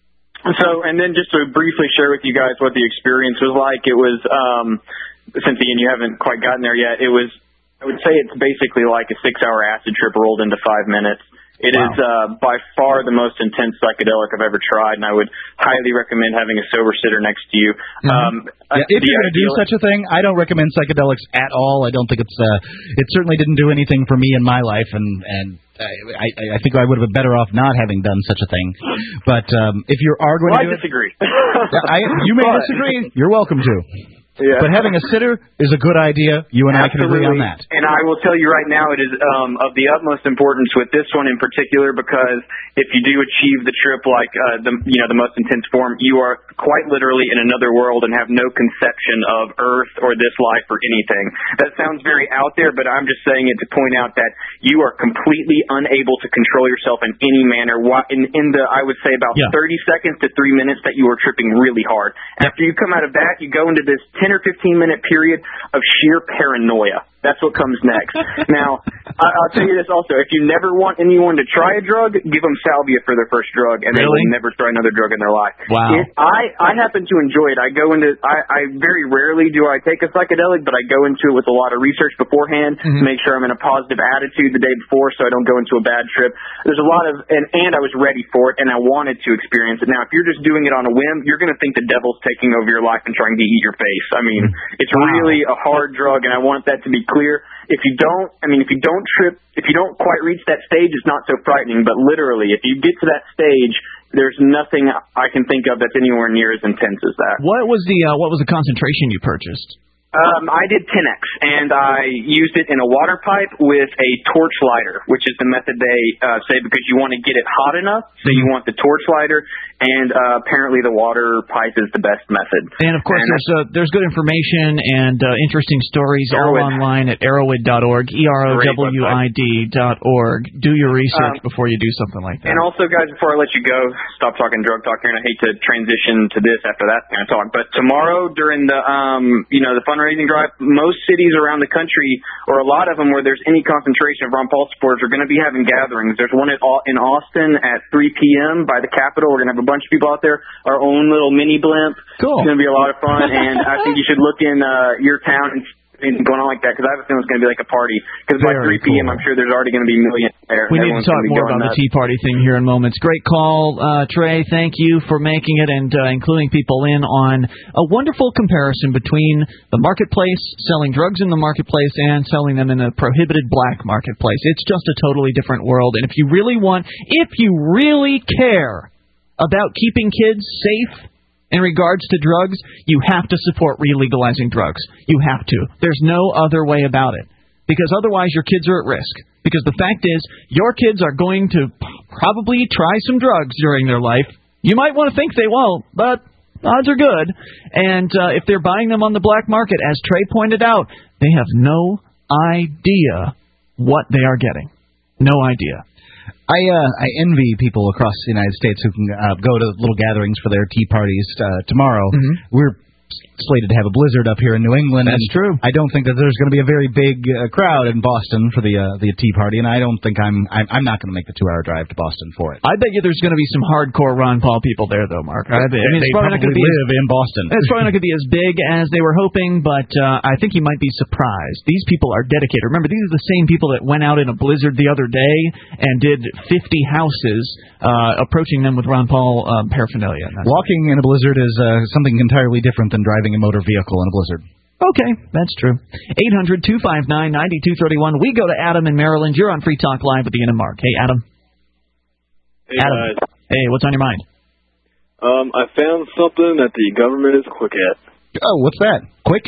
So, and then just to briefly share with you guys what the experience was like, it was, since Ian, you haven't quite gotten there yet, I would say it's basically like a 6-hour acid trip rolled into 5 minutes. It is by far the most intense psychedelic I've ever tried, and I would highly recommend having a sober sitter next to you. If you're going to do such a thing, I don't recommend psychedelics at all. I don't think it certainly didn't do anything for me in my life, and I think I would have been better off not having done such a thing. But if you are going to do I disagree. You may disagree. You're welcome to. Yeah. But having a sitter is a good idea. You and I can agree on that. And I will tell you right now, it is of the utmost importance with this one in particular, because if you do achieve the trip like the most intense form, you are quite literally in another world and have no conception of Earth or this life or anything. That sounds very out there, but I'm just saying it to point out that you are completely unable to control yourself in any manner. In the, I would say, about 30 seconds to 3 minutes that you are tripping really hard. After you come out of that, you go into this 10 or 15-minute period of sheer paranoia. That's what comes next. Now, I'll tell you this also. If you never want anyone to try a drug, give them salvia for their first drug, and they will never try another drug in their life. Wow. I happen to enjoy it. I very rarely do I take a psychedelic, but I go into it with a lot of research beforehand to make sure I'm in a positive attitude the day before so I don't go into a bad trip. There's a lot of, and I was ready for it, and I wanted to experience it. Now, if you're just doing it on a whim, you're going to think the devil's taking over your life and trying to eat your face. I mean, it's really a hard drug, and I want that to be clear. If you don't quite reach that stage, it's not so frightening. But literally, if you get to that stage, there's nothing I can think of that's anywhere near as intense as that. What was the concentration you purchased? I did 10x, and I used it in a water pipe with a torch lighter, which is the method they say because you want to get it hot enough, so you want the torch lighter, and apparently the water pipe is the best method. And, of course, there's good information and interesting stories all online at Erowid.org, EROWID.org. Do your research before you do something like that. And also, guys, before I let you go, stop talking drug talk here, and I hate to transition to this after that kind of talk, but tomorrow during the fundraising drive, most cities around the country, or a lot of them where there's any concentration of Ron Paul supporters, are going to be having gatherings. There's one in Austin at 3 p.m. by the Capitol. We're going to have a bunch of people out there, our own little mini blimp. Cool. It's going to be a lot of fun, and I think you should look in your town and going on like that, because I have a feeling it's going to be like a party. Because by 3 p.m., I'm sure there's already going to be millions there. We need to talk more about the Tea Party thing here in moments. Great call, Trey. Thank you for making it and including people in on a wonderful comparison between the marketplace, selling drugs in the marketplace, and selling them in a prohibited black marketplace. It's just a totally different world. And if you really care about keeping kids safe in regards to drugs, you have to support re-legalizing drugs. You have to. There's no other way about it. Because otherwise your kids are at risk. Because the fact is, your kids are going to probably try some drugs during their life. You might want to think they won't, but odds are good. And if they're buying them on the black market, as Trey pointed out, they have no idea what they are getting. No idea. I envy people across the United States who can go to little gatherings for their tea parties tomorrow. Mm-hmm. We're slated to have a blizzard up here in New England. That's true. I don't think that there's going to be a very big crowd in Boston for the tea party, and I don't think I'm not going to make the 2-hour drive to Boston for it. I bet you there's going to be some hardcore Ron Paul people there, though, Mark. I bet. I mean, they it's probably not going to live in Boston. It's probably not going to be as big as they were hoping, but I think you might be surprised. These people are dedicated. Remember, these are the same people that went out in a blizzard the other day and did 50 houses approaching them with Ron Paul paraphernalia. Walking in a blizzard is something entirely different than driving a motor vehicle in a blizzard. Okay, that's true. 800-259-9231. We go to Adam in Maryland. You're on Free Talk Live with Ian and Mark. Hey, Adam. Hey, Adam. guys. Hey, what's on your mind? I found something that the government is quick at. Oh, what's that? Quick?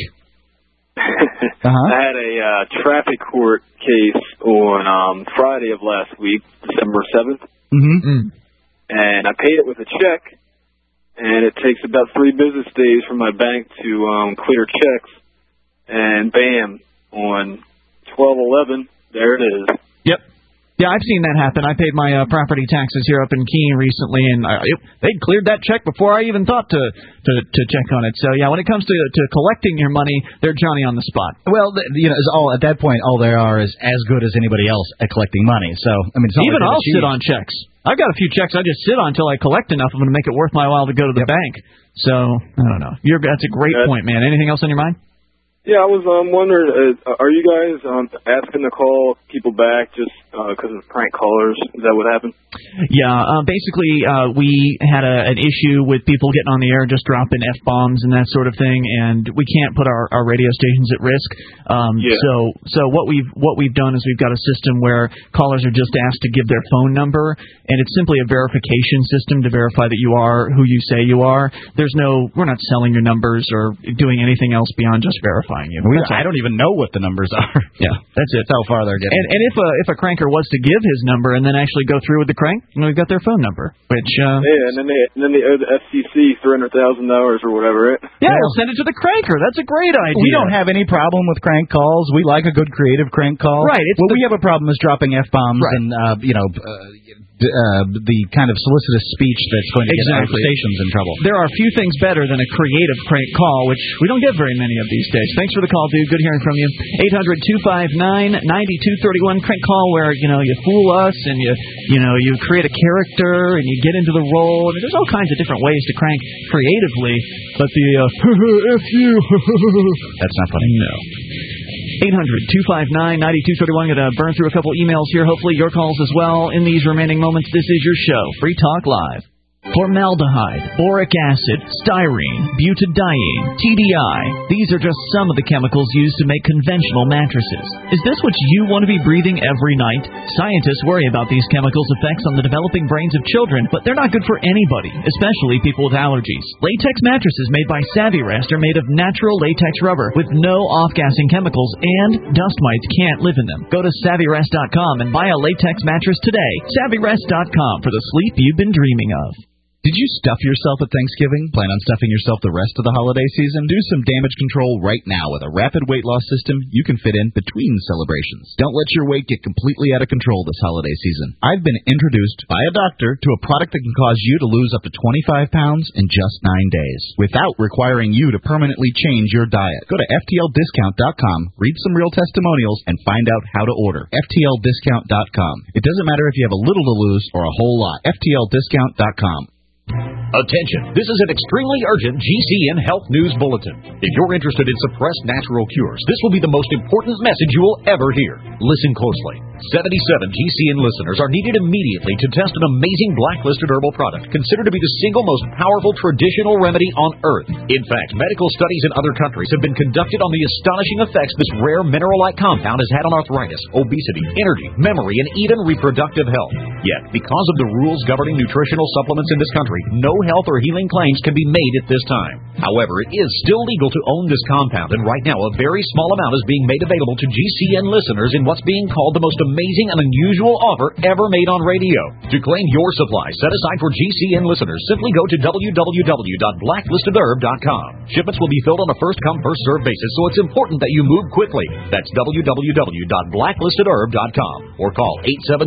I had a traffic court case on Friday of last week, December 7th. Mm-hmm. And I paid it with a check, and it takes about 3 business days for my bank to clear checks. And bam, on 12/11, there it is. Yep. Yeah, I've seen that happen. I paid my property taxes here up in Keene recently, and they cleared that check before I even thought to check on it. So, yeah, when it comes to collecting your money, they're Johnny on the spot. Well, at that point, all they are is as good as anybody else at collecting money. So, I mean, it's not even like I'll sit on checks. I've got a few checks I just sit on until I collect enough of them to make it worth my while to go to the bank. So, I don't know. That's a great point, man. Anything else on your mind? Yeah, I was wondering, are you guys asking to call people back just because of prank callers? Is that what happened? Yeah, basically we had an issue with people getting on the air just dropping F-bombs and that sort of thing, and we can't put our radio stations at risk. So what we've done is we've got a system where callers are just asked to give their phone number, and it's simply a verification system to verify that you are who you say you are. We're not selling your numbers or doing anything else beyond just verifying you. I don't even know what the numbers are. Yeah, that's it. That's how far they're getting. And if a cranker was to give his number and then actually go through with the crank, we've got their phone number. Which yeah, and then they owe the FCC $300,000 or whatever. Right? Yeah, we'll send it to the cranker. That's a great idea. We don't have any problem with crank calls. We like a good creative crank call. Right. What we have a problem is dropping F-bombs and the kind of solicitous speech that's going to get our stations in trouble. There are a few things better than a creative crank call, which we don't get very many of these days. Thanks for the call, dude. Good hearing from you. 800-259-9231. Crank call where, you fool us and you create a character and you get into the role. I mean, there's all kinds of different ways to crank creatively, but the F you. That's not funny. No. 800-259-9231. Going to burn through a couple emails here. Hopefully your calls as well. In these remaining moments, this is your show, Free Talk Live. Formaldehyde, boric acid, styrene, butadiene, TDI. These are just some of the chemicals used to make conventional mattresses. Is this what you want to be breathing every night? Scientists worry about these chemicals' effects on the developing brains of children, but they're not good for anybody, especially people with allergies. Latex mattresses made by Savvyrest are made of natural latex rubber with no off-gassing chemicals, and dust mites can't live in them. Go to Savvyrest.com and buy a latex mattress today. Savvyrest.com for the sleep you've been dreaming of. Did you stuff yourself at Thanksgiving? Plan on stuffing yourself the rest of the holiday season? Do some damage control right now with a rapid weight loss system you can fit in between celebrations. Don't let your weight get completely out of control this holiday season. I've been introduced by a doctor to a product that can cause you to lose up to 25 pounds in just 9 days without requiring you to permanently change your diet. Go to FTLDiscount.com, read some real testimonials, and find out how to order. FTLDiscount.com. It doesn't matter if you have a little to lose or a whole lot. FTLDiscount.com. Attention, this is an extremely urgent GCN Health News Bulletin. If you're interested in suppressed natural cures, this will be the most important message you will ever hear. Listen closely. 77 GCN listeners are needed immediately to test an amazing blacklisted herbal product considered to be the single most powerful traditional remedy on Earth. In fact, medical studies in other countries have been conducted on the astonishing effects this rare mineral-like compound has had on arthritis, obesity, energy, memory, and even reproductive health. Yet, because of the rules governing nutritional supplements in this country, no health or healing claims can be made at this time. However, it is still legal to own this compound, and right now a very small amount is being made available to GCN listeners in what's being called the most amazing and unusual offer ever made on radio. To claim your supply set aside for GCN listeners, simply go to www.blacklistedherb.com. Shipments will be filled on a first-come, first-served basis, so it's important that you move quickly. That's www.blacklistedherb.com or call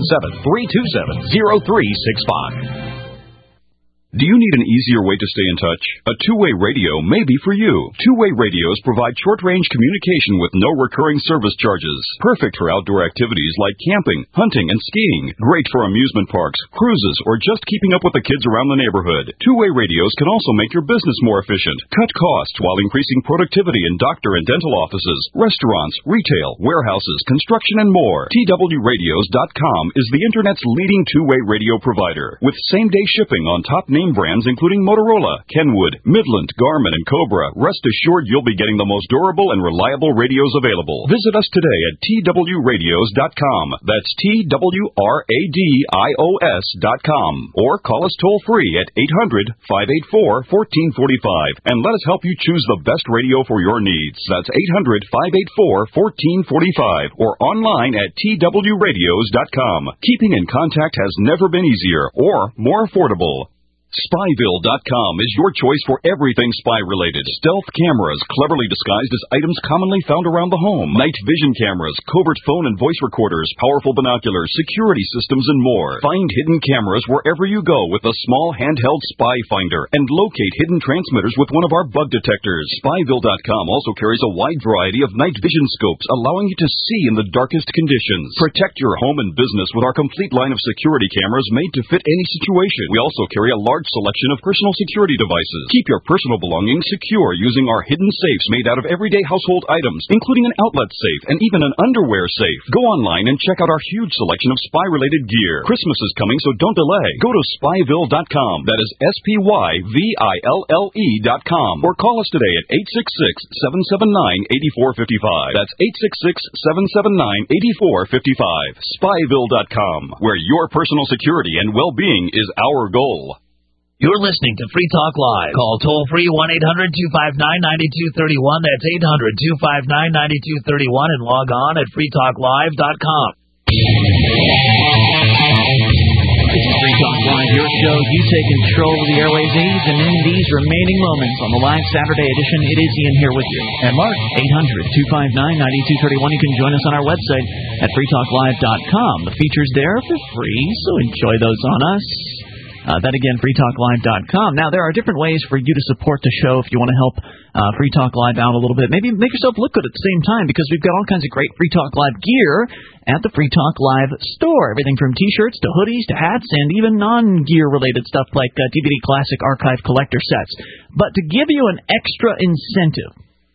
877-327-0365. Do you need an easier way to stay in touch? A two-way radio may be for you. Two-way radios provide short-range communication with no recurring service charges. Perfect for outdoor activities like camping, hunting, and skiing. Great for amusement parks, cruises, or just keeping up with the kids around the neighborhood. Two-way radios can also make your business more efficient, cut costs while increasing productivity in doctor and dental offices, restaurants, retail, warehouses, construction, and more. TWRadios.com is the Internet's leading two-way radio provider, with same-day shipping on top name brands including Motorola, Kenwood, Midland, Garmin, and Cobra. Rest assured you'll be getting the most durable and reliable radios available. Visit us today at TWRadios.com. That's TWRADIOS.com. Or call us toll-free at 800-584-1445 and let us help you choose the best radio for your needs. That's 800-584-1445 or online at TWRadios.com. Keeping in contact has never been easier or more affordable. Spyville.com is your choice for everything spy-related. Stealth cameras, cleverly disguised as items commonly found around the home. Night vision cameras, covert phone and voice recorders, powerful binoculars, security systems, and more. Find hidden cameras wherever you go with a small handheld spy finder and locate hidden transmitters with one of our bug detectors. Spyville.com also carries a wide variety of night vision scopes, allowing you to see in the darkest conditions. Protect your home and business with our complete line of security cameras made to fit any situation. We also carry a large selection of personal security devices. Keep your personal belongings secure using our hidden safes made out of everyday household items, including an outlet safe and even an underwear safe. Go online and check out our huge selection of spy-related gear. Christmas is coming, so don't delay. Go to Spyville.com. That is SPYVILLE.com. Or call us today at 866-779-8455. That's 866-779-8455. Spyville.com, where your personal security and well-being is our goal. You're listening to Free Talk Live. Call toll-free 1-800-259-9231. That's 800-259-9231 and log on at freetalklive.com. This is Free Talk Live, your show. You take control of the airways age, and in these remaining moments on the live Saturday edition, it is Ian here with you. And Mark, 800-259-9231. You can join us on our website at freetalklive.com. The feature's there for free, so enjoy those on us. That again, freetalklive.com. Now, there are different ways for you to support the show if you want to help Free Talk Live out a little bit. Maybe make yourself look good at the same time, because we've got all kinds of great Free Talk Live gear at the Free Talk Live store. Everything from T-shirts to hoodies to hats and even non-gear related stuff like DVD Classic Archive collector sets. But to give you an extra incentive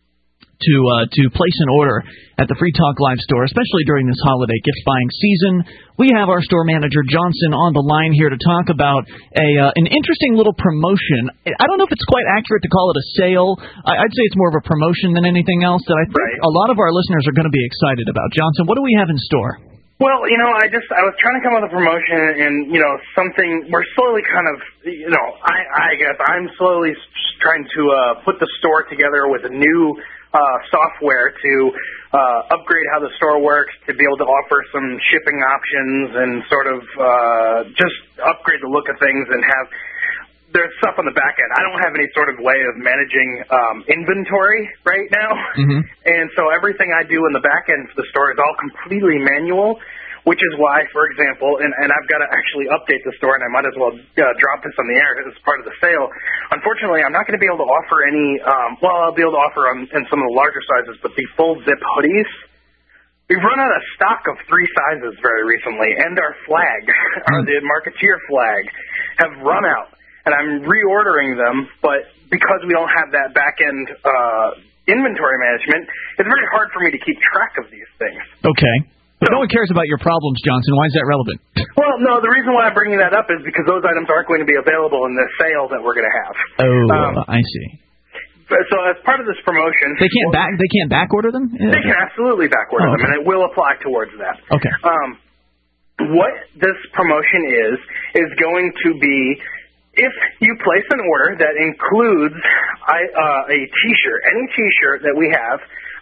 to place an order at the Free Talk Live store, especially during this holiday gift-buying season, we have our store manager, Johnson, on the line here to talk about an interesting little promotion. I don't know if it's quite accurate to call it a sale. I'd say it's more of a promotion than anything else that I think a lot of our listeners are going to be excited about. Johnson, what do we have in store? Well, I was trying to come up with a promotion and, something, we're slowly kind of, I guess I'm slowly trying to put the store together with a new software to upgrade how the store works, to be able to offer some shipping options and sort of just upgrade the look of things and have there's stuff on the back end. I don't have any sort of way of managing inventory right now. Mm-hmm. And so everything I do in the back end for the store is all completely manual, which is why, for example, and I've got to actually update the store, and I might as well drop this on the air as part of the sale. Unfortunately, I'm not going to be able to offer any, I'll be able to offer in some of the larger sizes, but the full zip hoodies, we've run out of stock of 3 sizes very recently, and our flag, the Marketeer flag, have run out. And I'm reordering them, but because we don't have that back-end inventory management, it's very hard for me to keep track of these things. Okay. But no one cares about your problems, Johnson. Why is that relevant? Well, no, the reason why I'm bringing that up is because those items aren't going to be available in the sale that we're going to have. Oh, I see. So as part of this promotion... They can't back order them? They can absolutely back order them, and it will apply towards that. Okay. What this promotion is going to be... if you place an order that includes a T-shirt, any T-shirt that we have,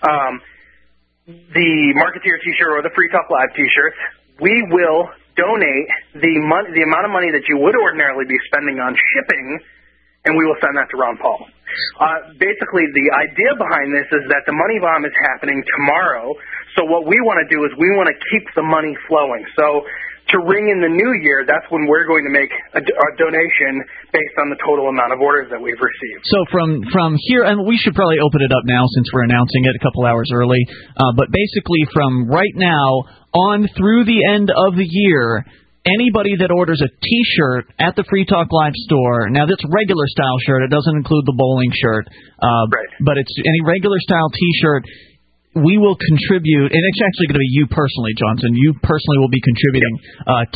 the Marketeer T-shirt or the Free Talk Live T-shirts, we will donate the amount of money that you would ordinarily be spending on shipping, and we will send that to Ron Paul. Basically, the idea behind this is that the money bomb is happening tomorrow, so what we want to do is we want to keep the money flowing. So to ring in the new year, that's when we're going to make a donation based on the total amount of orders that we've received. So from here, and we should probably open it up now since we're announcing it a couple hours early, but basically from right now on through the end of the year, anybody that orders a T-shirt at the Free Talk Live store, now that's regular style shirt, it doesn't include the bowling shirt, but it's any regular style T-shirt, we will contribute, and it's actually going to be you personally, Johnson. You personally will be contributing $10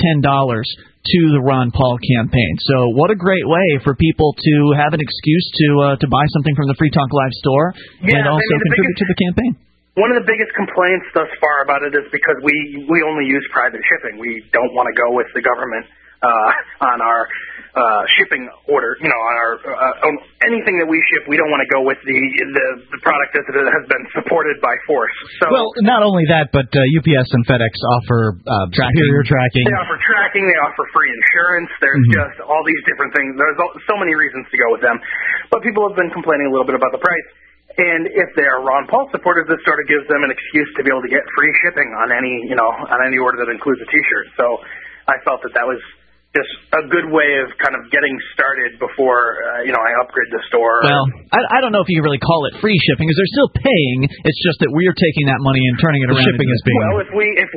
to the Ron Paul campaign. So what a great way for people to have an excuse to buy something from the Free Talk Live store and also contribute to the campaign. One of the biggest complaints thus far about it is because we only use private shipping. We don't want to go with the government on our shipping order. On our anything that we ship, we don't want to go with the product that has been supported by force. So, well, not only that, but UPS and FedEx offer superior tracking. They offer tracking. They offer free insurance. There's just all these different things. There's so many reasons to go with them. But people have been complaining a little bit about the price. And if they are Ron Paul supporters, this sort of gives them an excuse to be able to get free shipping on any order that includes a T-shirt. So I felt that was just a good way of kind of getting started before I upgrade the store. Well, I don't know if you can really call it free shipping because they're still paying. It's just that we're taking that money and turning it around. Shipping is being. Well,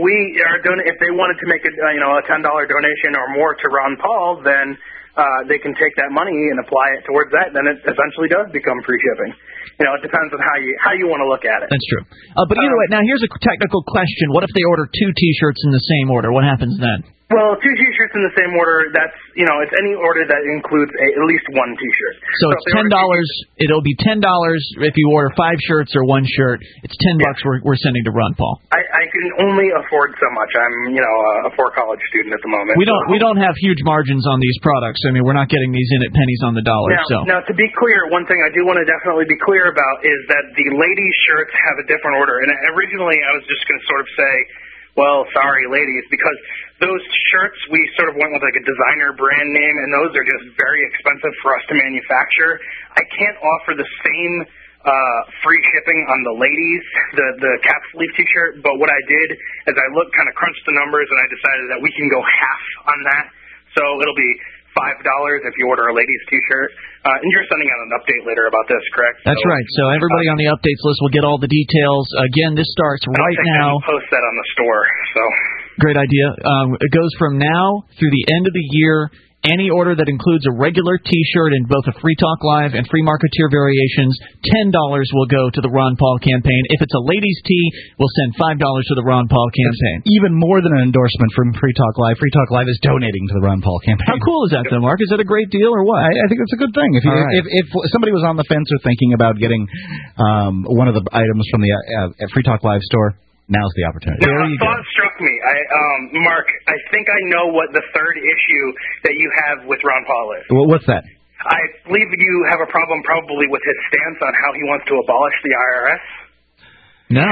if they wanted to make a $10 donation or more to Ron Paul, then they can take that money and apply it towards that. Then it essentially does become free shipping. It depends on how you want to look at it. That's true. But either way, now here's a technical question. What if they order 2 T-shirts in the same order? What happens then? Well, 2 T-shirts in the same order, that's, it's any order that includes at least 1 T-shirt. So it's $10. It'll be $10 if you order 5 shirts or 1 shirt. It's $10 we're sending to Ron Paul. I can only afford so much. I'm, a 4-college student at the moment. We don't have huge margins on these products. I mean, we're not getting these in at pennies on the dollar. Now, to be clear, one thing I do want to definitely be clear about is that the ladies' shirts have a different order. And originally I was just going to sort of say, well, sorry, ladies, because those shirts, we sort of went with like a designer brand name, and those are just very expensive for us to manufacture. I can't offer the same free shipping on the ladies, the cap sleeve T-shirt, but what I did is I kind of crunched the numbers, and I decided that we can go half on that. So it'll be $5 if you order a ladies' T-shirt. And you're sending out an update later about this, correct? That's right. So everybody on the updates list will get all the details. Again, this starts right now. I'll post that on the store. So great idea. It goes from now through the end of the year. Any order that includes a regular T-shirt in both a Free Talk Live and Free Marketeer variations, $10 will go to the Ron Paul campaign. If it's a ladies' tee, we'll send $5 to the Ron Paul campaign. It's even more than an endorsement from Free Talk Live. Free Talk Live is donating to the Ron Paul campaign. How cool is that, though, Mark? Is that a great deal or what? I think it's a good thing. If somebody was on the fence or thinking about getting one of the items from the Free Talk Live store, now's the opportunity. Now, a thought struck me. Mark, I think I know what the third issue that you have with Ron Paul is. What's that? I believe you have a problem probably with his stance on how he wants to abolish the IRS. No,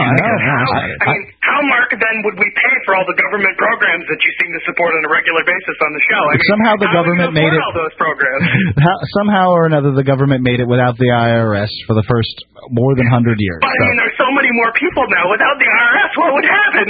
how, Mark, then would we pay for all the government programs that you seem to support on a regular basis on the show? Somehow the government made it. All those programs. Somehow or another, the government made it without the IRS for the first more than 100 years. But there's so many more people now. Without the IRS, what would happen?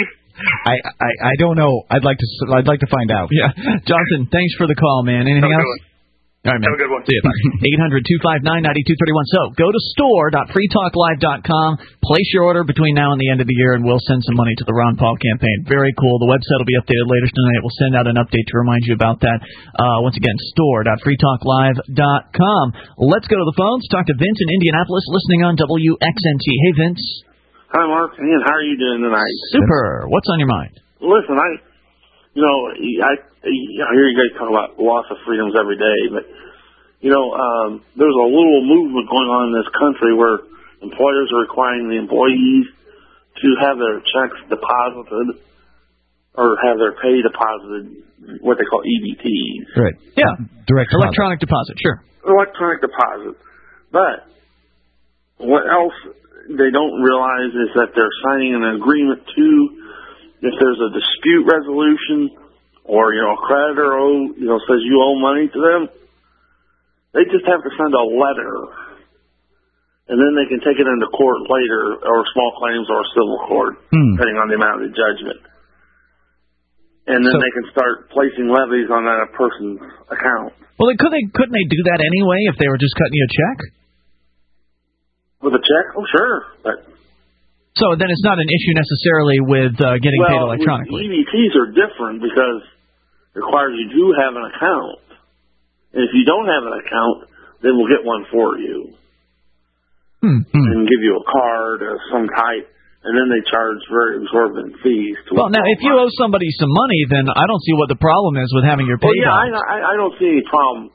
I don't know. I'd like to find out. Yeah, Johnson, thanks for the call, man. Anything else? All right, man. Have a good one. See you. 800-259-9231. So go to store.freetalklive.com. Place your order between now and the end of the year, and we'll send some money to the Ron Paul campaign. Very cool. The website will be updated later tonight. We'll send out an update to remind you about that. Once again, store.freetalklive.com. Let's go to the phones. Talk to Vince in Indianapolis, listening on WXNT. Hey, Vince. Hi, Mark. Ian, how are you doing tonight? Super. What's on your mind? Listen, I hear you guys talk about loss of freedoms every day, but, there's a little movement going on in this country where employers are requiring the employees to have their checks deposited or have their pay deposited, what they call EBTs. Right. Yeah. Direct electronic deposit, sure. Electronic deposit. But what else they don't realize is that they're signing an agreement to, if there's a dispute resolution or, a creditor says you owe money to them, they just have to send a letter, and then they can take it into court later, or small claims or civil court, depending on the amount of the judgment. And then they can start placing levies on that person's account. Well, couldn't they do that anyway if they were just cutting you a check? With a check? Oh, sure. But so then it's not an issue necessarily with getting paid electronically. EBTs are different because it requires you to have an account. And if you don't have an account, then we'll get one for you. And give you a card of some type, and then they charge very exorbitant fees. Well, now, if you owe somebody some money, then I don't see what the problem is with having your pay balance. I don't see any problem.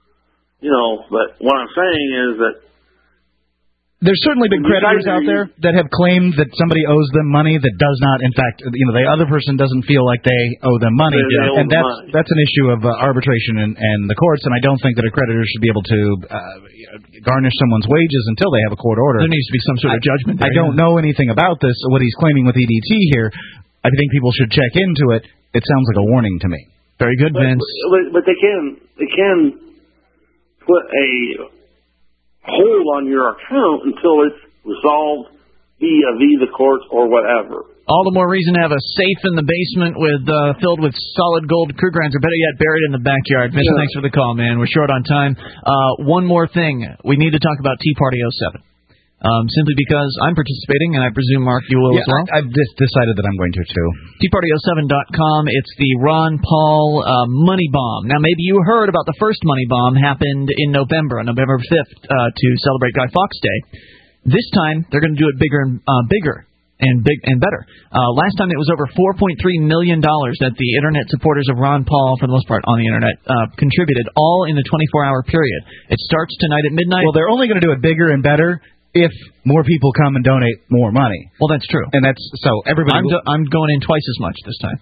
But what I'm saying is that there's certainly been creditors out there that have claimed that somebody owes them money that does not, in fact, the other person doesn't feel like they owe them money, and that's an issue of arbitration and the courts. And I don't think that a creditor should be able to garnish someone's wages until they have a court order. There needs to be some sort of judgment. I don't know anything about this. What he's claiming with EDT here, I think people should check into it. It sounds like a warning to me. Very good, Vince. But they can put a hold on your account until it's resolved via the courts or whatever. All the more reason to have a safe in the basement filled with solid gold crew grinds, or better yet, buried in the backyard. Vince, thanks for the call, man. We're short on time. One more thing. We need to talk about Tea Party 07. Simply because I'm participating, and I presume, Mark, you will as well? I've decided that I'm going to, too. TeaParty07.com. It's the Ron Paul money bomb. Now, maybe you heard about the first money bomb happened in November, on November 5th, to celebrate Guy Fawkes Day. This time, they're going to do it bigger and better. Last time, it was over $4.3 million that the Internet supporters of Ron Paul, for the most part on the Internet, contributed, all in a 24-hour period. It starts tonight at midnight. Well, they're only going to do it bigger and better if more people come and donate more money. Well, that's true. And that's so everybody. I'm going in twice as much this time.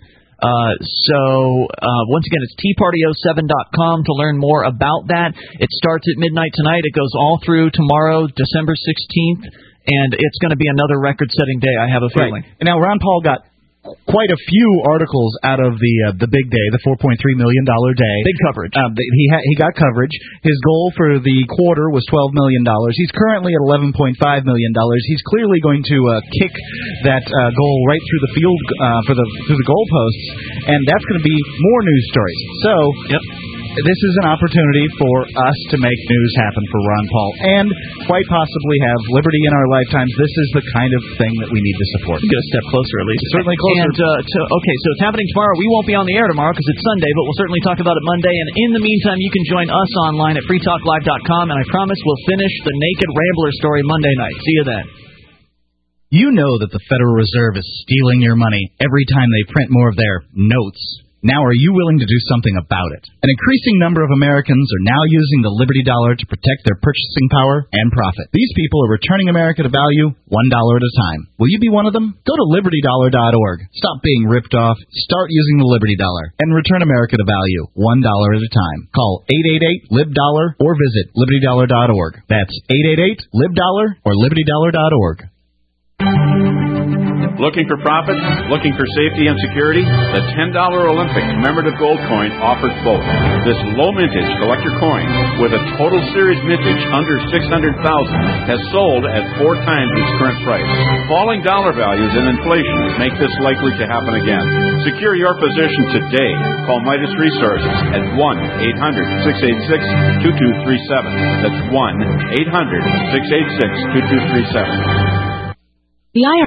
Once again, it's TeaParty07.com to learn more about that. It starts at midnight tonight. It goes all through tomorrow, December 16th, and it's going to be another record-setting day, I have a feeling. Right. And now, Ron Paul got quite a few articles out of the big day, the $4.3 million day. Big coverage. He got coverage. His goal for the quarter was $12 million. He's currently at $11.5 million. He's clearly going to kick that goal right through the field through the goalposts, and that's going to be more news stories. So, this is an opportunity for us to make news happen for Ron Paul, and quite possibly have liberty in our lifetimes. This is the kind of thing that we need to support. Get a step closer, at least. Certainly closer. And, so it's happening tomorrow. We won't be on the air tomorrow because it's Sunday, but we'll certainly talk about it Monday. And in the meantime, you can join us online at freetalklive.com, and I promise we'll finish the Naked Rambler story Monday night. See you then. You know that the Federal Reserve is stealing your money every time they print more of their notes. Now, are you willing to do something about it? An increasing number of Americans are now using the Liberty Dollar to protect their purchasing power and profit. These people are returning America to value $1 at a time. Will you be one of them? Go to LibertyDollar.org. Stop being ripped off. Start using the Liberty Dollar and return America to value $1 at a time. Call 888-LIB-DOLLAR or visit LibertyDollar.org. That's 888-LIB-DOLLAR or LibertyDollar.org. Looking for profits? Looking for safety and security? The $10 Olympic commemorative gold coin offers both. This low mintage collector coin, with a total series mintage under $600,000, has sold at 4 times its current price. Falling dollar values and inflation make this likely to happen again. Secure your position today. Call Midas Resources at 1-800-686-2237. That's 1-800-686-2237. The